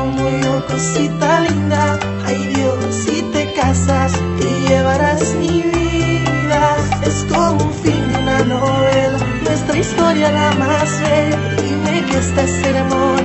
como yo, cosita linda. Ay Dios, si te casas, te llevarás mi vida. Es como un fin de una novela, nuestra historia la más bella. Dime que estás hermosa.